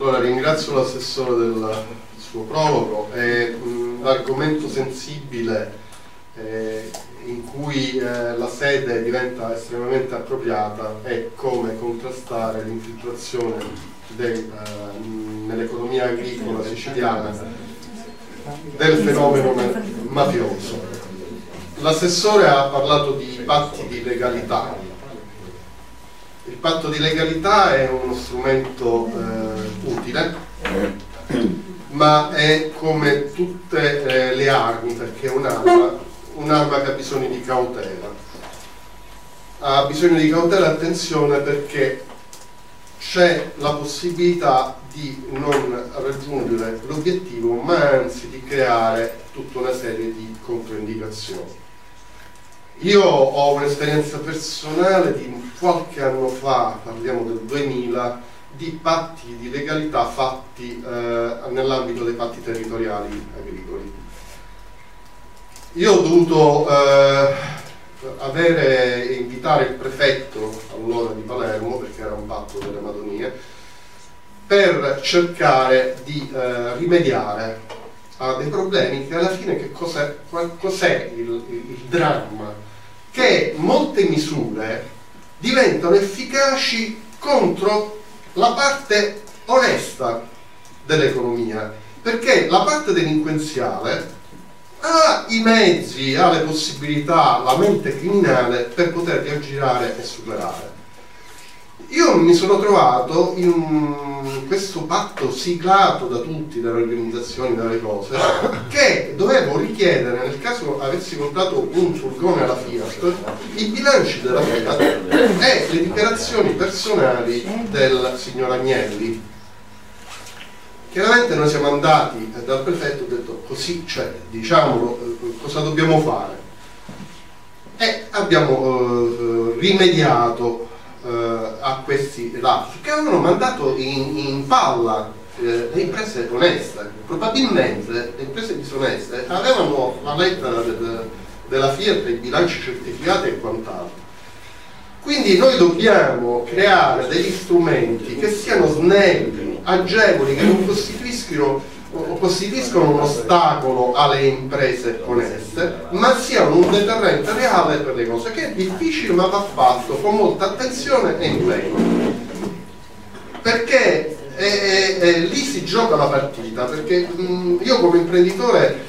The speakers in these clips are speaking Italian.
Allora, ringrazio l'assessore del suo prologo. È un argomento sensibile in cui la sede diventa estremamente appropriata, è come contrastare l'infiltrazione nell'economia agricola siciliana del fenomeno mafioso. L'assessore ha parlato di patti di legalità. Il patto di legalità è uno strumento utile, ma è come tutte le armi, perché è un'arma che ha bisogno di cautela. Ha bisogno di cautela, attenzione, perché c'è la possibilità di non raggiungere l'obiettivo, ma anzi di creare tutta una serie di controindicazioni. Io ho un'esperienza personale di qualche anno fa, parliamo del 2000, di patti di legalità fatti nell'ambito dei patti territoriali agricoli. Io ho dovuto invitare il prefetto allora di Palermo, perché era un patto delle Madonie, per cercare di rimediare a dei problemi che alla fine che cos'è il dramma? Che molte misure diventano efficaci contro la parte onesta dell'economia, perché la parte delinquenziale ha i mezzi, ha le possibilità, la mente criminale per poterli aggirare e superare. Io mi sono trovato in questo patto siglato da tutti, dalle organizzazioni, dalle cose, che dovevo richiedere, nel caso avessi comprato un furgone alla Fiat, i bilanci della Fiat e le dichiarazioni personali del signor Agnelli. Chiaramente noi siamo andati dal prefetto e ho detto così c'è, diciamolo, cosa dobbiamo fare? E abbiamo rimediato a questi lapsus che avevano mandato in palla le imprese oneste. Probabilmente le imprese disoneste avevano la lettera della Fiat, i bilanci certificati e quant'altro. Quindi noi dobbiamo creare degli strumenti che siano snelli, agevoli, che non costituiscono un ostacolo alle imprese oneste, ma siano un deterrente reale per le cose, che è difficile ma va fatto con molta attenzione e impegno. Perché lì si gioca la partita, perché io come imprenditore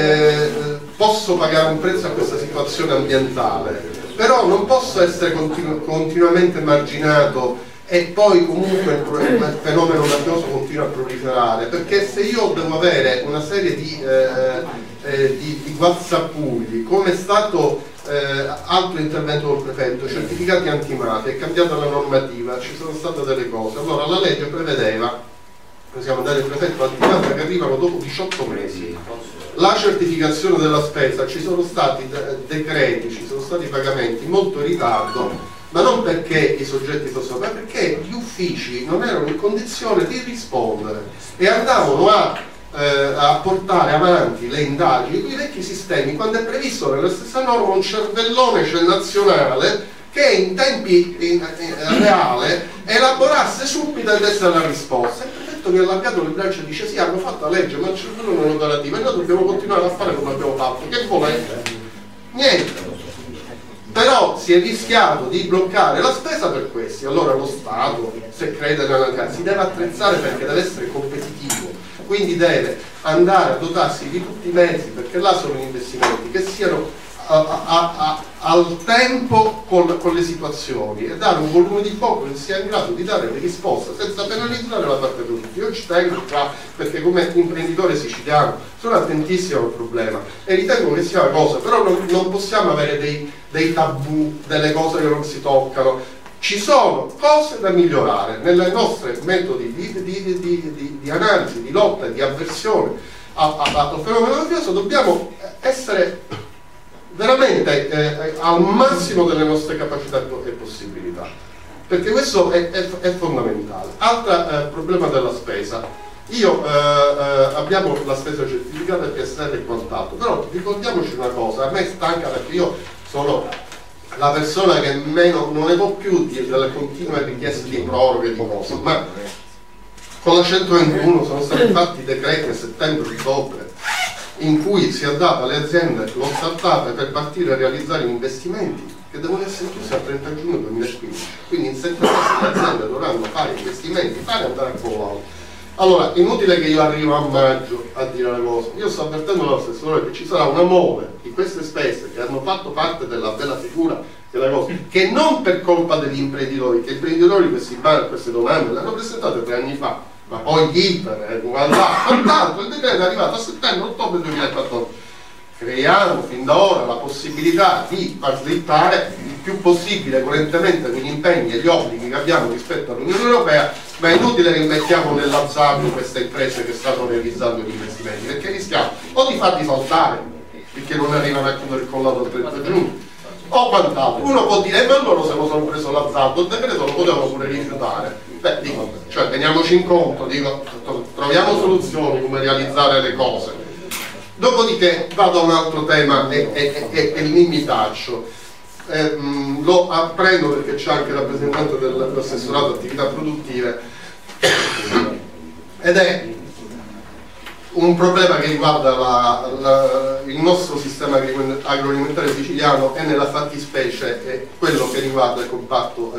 posso pagare un prezzo a questa situazione ambientale, però non posso essere continuamente marginato e poi comunque il fenomeno mafioso continua a proliferare, perché se io devo avere una serie di guazzappugli, come è stato altro intervento del prefetto, certificati antimafia, è cambiata la normativa, ci sono state delle cose, allora la legge prevedeva, possiamo dare il prefetto antimafia che arrivano dopo 18 mesi, la certificazione della spesa, ci sono stati decreti, ci sono stati pagamenti molto in ritardo, ma non perché i soggetti fossero, ma perché gli uffici non erano in condizione di rispondere e andavano a portare avanti le indagini con i vecchi sistemi, quando è previsto nella stessa norma un cervellone nazionale che in tempi reale elaborasse subito e desse la risposta. Il prefetto mi ha allargato le braccia e dice sì, hanno fatto la legge ma il cervellone non è operativo e noi dobbiamo continuare a fare come abbiamo fatto, che volete? Niente. Però si è rischiato di bloccare la spesa per questi. Allora lo Stato, se crede nella si deve attrezzare perché deve essere competitivo, quindi deve andare a dotarsi di tutti i mezzi, perché là sono gli investimenti che siano al tempo con le situazioni e dare un volume di poco che sia in grado di dare le risposte senza penalizzare la parte produttiva. Io ci tengo qua perché come imprenditore siciliano sono attentissimo al problema e ritengo che sia una cosa, però non possiamo avere dei tabù, delle cose che non si toccano. Ci sono cose da migliorare nelle nostre metodi di analisi, di lotta e di avversione al fenomeno mafioso. Dobbiamo essere veramente al massimo delle nostre capacità e possibilità, perché questo è fondamentale. Altro problema della spesa. Abbiamo la spesa certificata, PSR e quant'altro, però ricordiamoci una cosa, a me stanca perché io sono la persona che meno non ne può più delle continue richieste di proroghe di cose, ma Con la 121 sono stati fatti decreti a settembre-ottobre in cui si è data alle aziende lo start-up per partire a realizzare investimenti che devono essere chiusi al 30 giugno 2015. Quindi in 7 mesi le aziende dovranno fare investimenti, fare andare a collo. Allora, inutile che io arrivo a maggio a dire le cose, io sto avvertendo l'assessore che ci sarà una mole di queste spese che hanno fatto parte della bella figura della cosa, che non per colpa degli imprenditori, che gli imprenditori queste domande le hanno presentate 3 anni fa, ma poi l'Iper, quant'altro, il decreto è arrivato a settembre-ottobre 2014. Creiamo fin da ora la possibilità di far slittare il più possibile coerentemente con gli impegni e gli obblighi che abbiamo rispetto all'Unione Europea, ma è inutile che mettiamo nell'azzardo queste imprese che stanno realizzando gli investimenti, perché rischiamo o di farli saltare perché non arrivano a chiudere il collato il 30 giugno o quant'altro. Uno può dire ma loro se lo sono preso l'azzardo, il decreto lo potevano pure rifiutare. Beh, dico, cioè teniamoci in conto, dico, troviamo soluzioni come realizzare le cose. Dopodiché vado a un altro tema e lì mi taccio. Lo apprendo perché c'è anche il rappresentante dell'assessorato attività produttive ed è un problema che riguarda il nostro sistema agroalimentare siciliano e nella fattispecie quello che riguarda il comparto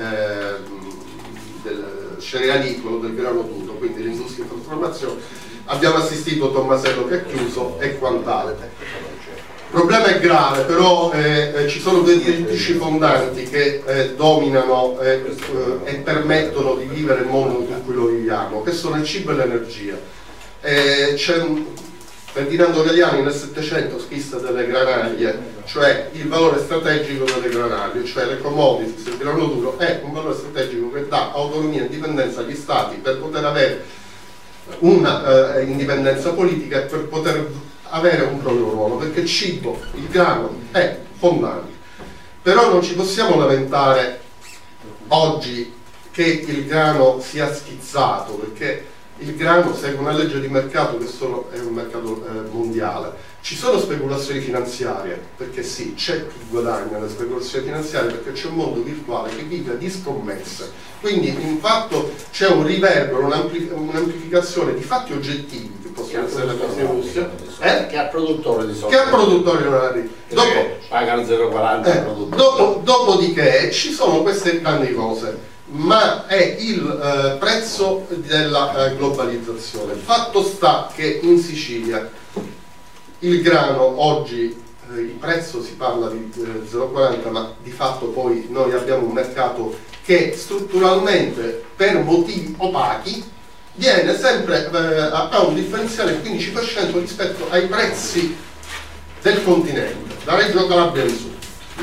del cerealicolo, del grano duro, quindi l'industria di trasformazione. Abbiamo assistito Tommasello che ha chiuso e quant'altro. Il problema è grave, però ci sono 2 diritti fondanti che dominano e permettono di vivere il mondo in cui lo viviamo, che sono il cibo e l'energia. C'è Ferdinando Galiani nel Settecento scrisse delle granaglie, cioè il valore strategico delle granaglie, cioè le commodities, il grano duro è un valore strategico che dà autonomia e indipendenza agli stati per poter avere una indipendenza politica e per poter avere un proprio ruolo, perché il cibo, il grano è fondante. Però non ci possiamo lamentare oggi che il grano sia schizzato, perché il grano segue una legge di mercato che è un mercato mondiale. Ci sono speculazioni finanziarie, perché sì, c'è chi guadagna nelle speculazioni finanziarie, perché c'è un mondo virtuale che vive di scommesse. Quindi in fatto c'è un riverbero, un'amplificazione di fatti oggettivi che possono essere le cose in Russia, che ha produttore di soldi, che ha produttori non arrivi. Pagano 0,40 dopodiché ci sono queste grandi cose, ma è il prezzo della globalizzazione. Fatto sta che in Sicilia il grano oggi il prezzo si parla di 0,40, ma di fatto poi noi abbiamo un mercato che strutturalmente per motivi opachi viene sempre a un differenziale del 15% rispetto ai prezzi del continente, da Reggio Calabria in su.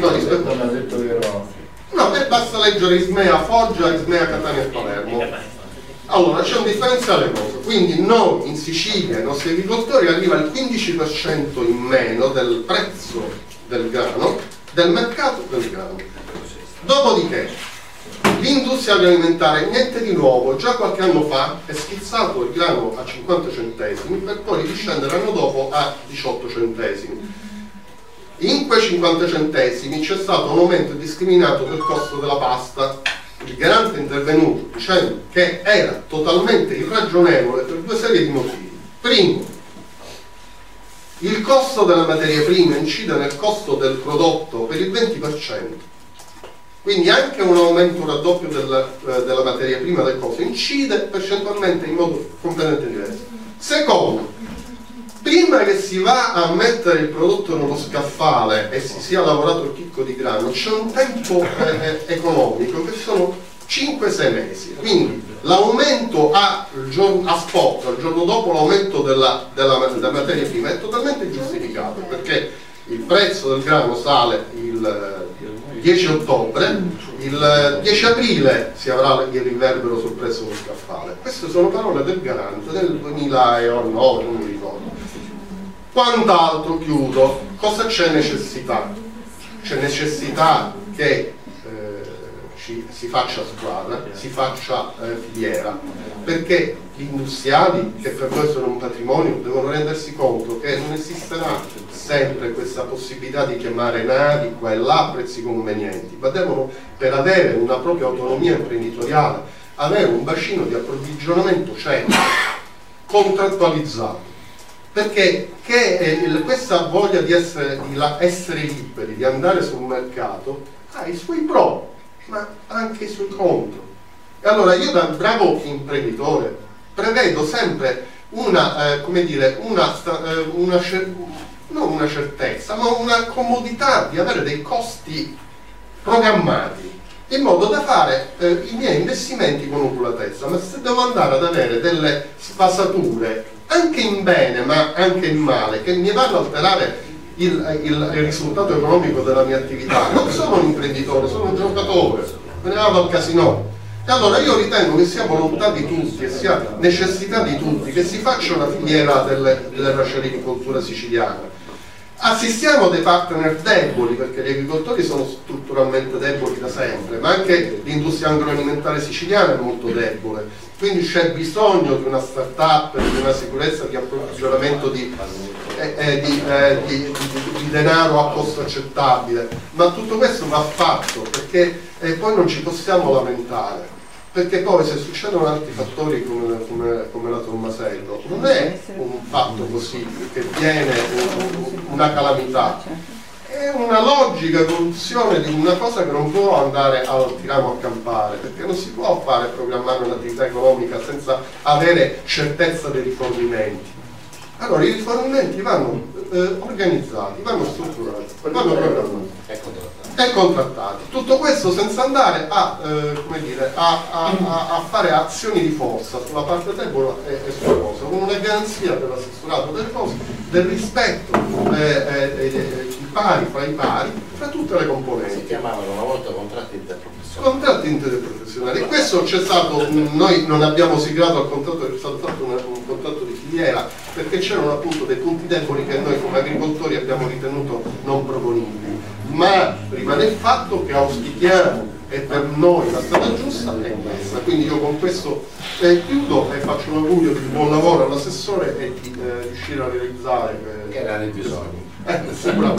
No, basta leggere Ismea Foggia, Ismea Catania e Palermo. Allora c'è un differenziale cosa, quindi noi in Sicilia, i nostri agricoltori, arriva il 15% in meno del prezzo del grano, del mercato del grano. Dopodiché l'industria agroalimentare, niente di nuovo, già qualche anno fa è schizzato il grano a 50 centesimi per poi riscendere l'anno dopo a 18 centesimi. In quei 50 centesimi c'è stato un aumento discriminato del costo della pasta. Il garante è intervenuto dicendo che era totalmente irragionevole per 2 serie di motivi. Primo, il costo della materia prima incide nel costo del prodotto per il 20%, quindi anche un aumento raddoppio della materia prima del costo incide percentualmente in modo completamente diverso. Secondo, prima che si va a mettere il prodotto nello scaffale e si sia lavorato il chicco di grano, c'è un tempo economico che sono 5-6 mesi, quindi l'aumento a spot, il giorno dopo l'aumento della materia prima è totalmente giustificato, perché il prezzo del grano sale il 10 ottobre, il 10 aprile si avrà il riverbero sul prezzo dello scaffale. Queste sono parole del garante del 2009, non mi ricordo. Quant'altro, chiudo, cosa c'è necessità? C'è necessità che si faccia squadra, si faccia filiera, perché gli industriali, che per noi sono un patrimonio, devono rendersi conto che non esisterà sempre questa possibilità di chiamare navi qua e là a prezzi convenienti, ma devono, per avere una propria autonomia imprenditoriale, avere un bacino di approvvigionamento certo, contrattualizzato, perché questa voglia di essere liberi, di andare sul mercato, ha i suoi pro, ma anche i suoi contro. E allora io, da bravo imprenditore, prevedo sempre non una certezza, ma una comodità di avere dei costi programmati, in modo da fare i miei investimenti con oculatezza. Ma se devo andare ad avere delle sfasature, anche in bene ma anche in male, che mi vanno ad alterare il risultato economico della mia attività, non sono un imprenditore, sono un giocatore, me ne vado al casino. E allora io ritengo che sia volontà di tutti e sia necessità di tutti che si faccia una filiera della racericoltura siciliana. Assistiamo a dei partner deboli, perché gli agricoltori sono strutturalmente deboli da sempre, ma anche l'industria agroalimentare siciliana è molto debole, quindi c'è bisogno di una start-up, di una sicurezza di approvvigionamento di denaro a costo accettabile, ma tutto questo va fatto, perché poi non ci possiamo lamentare, perché poi se succedono altri fattori come la Tommasello, non è un fatto così che viene una calamità, è una logica evoluzione di una cosa che non può andare al tiramo a campare, perché non si può programmare un'attività economica senza avere certezza dei rifornimenti. Allora i rifornimenti vanno organizzati, vanno strutturati, vanno programmati e contrattati. Tutto questo senza andare a fare azioni di forza sulla parte debole e sulla cosa, con una garanzia dell'assessorato del costo, del rispetto i pari fra i pari, fra tutte le componenti. Si chiamavano una volta contratti interprofessionali. Contratti interprofessionali. E questo c'è stato, noi non abbiamo siglato il contratto, è stato fatto un contratto di filiera, perché c'erano appunto dei punti deboli che noi come agricoltori abbiamo ritenuto non proponibili. Ma rimane il fatto che auspichiamo, e per noi la strada giusta è questa. Quindi io con questo chiudo e faccio un augurio di buon lavoro all'assessore e di riuscire a realizzare che erano i bisogni. Sicuramente.